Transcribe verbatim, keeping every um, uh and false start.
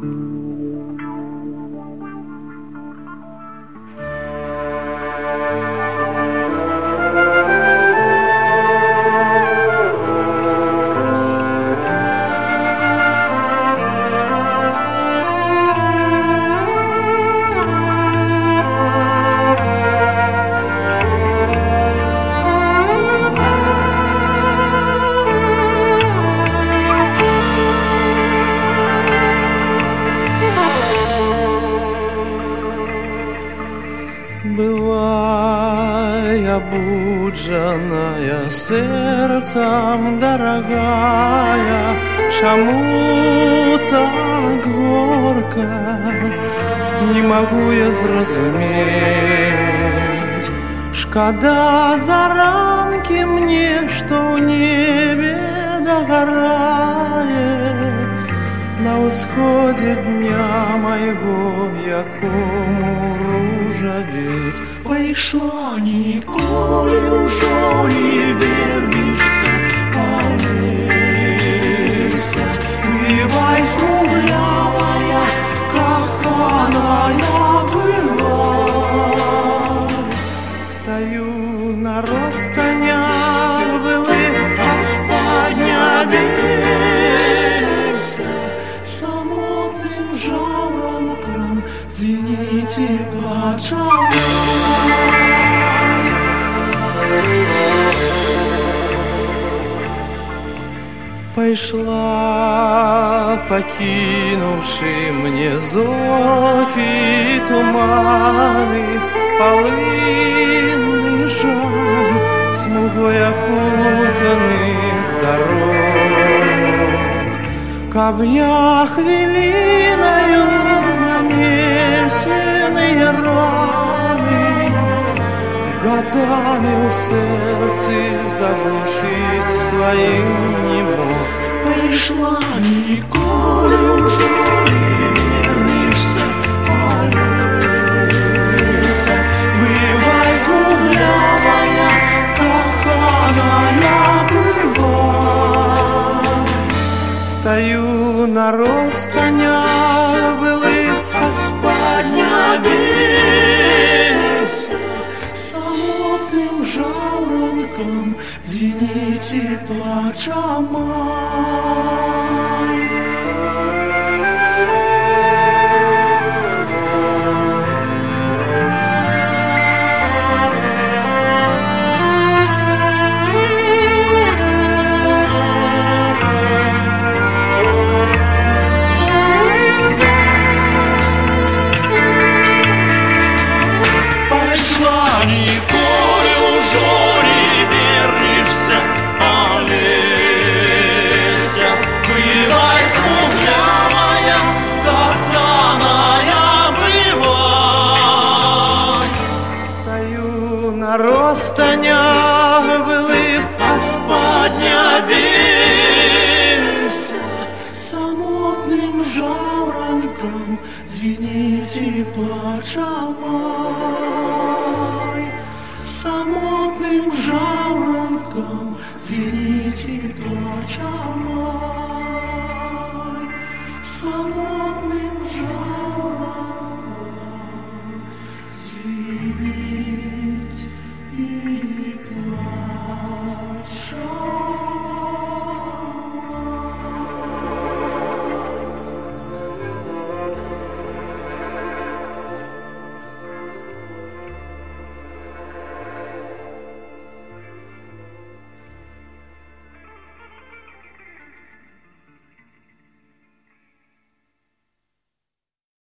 Обудженная сердцем дорогая, чему так горько, не могу я зразуметь. Шкода заранки мне, что в небе догорает на восходе дня моего, якому ружаветь. Прийшла ніколи уже не вернешься, Олеся. Бывай смуглявая, коханая, бывай. Стою на розстанях былых, Господь не обидься. Самотным жаворонком звените плачем. Пошла, покинувши мне зоки и туманы, полынный жаль смугой окутанных дорог. Каб я хвилиною нанесенные раны годами в сердце заглушить своим не мог. Пришла николи уже не вернешься, Олеся. Бывай смуглявая, коханая, бывай. Стою на розстанях былых, Господь не обидься. Самотным жаворонком звените плача май. Пошла николи уже не вернешься, Олеся. Бывай смуглявая, коханая, бывай. Стою на розстанях былых, Господь не обидься. Самотным жаворонком звените плача май. Самотным жаворонком звените плача май. Самотным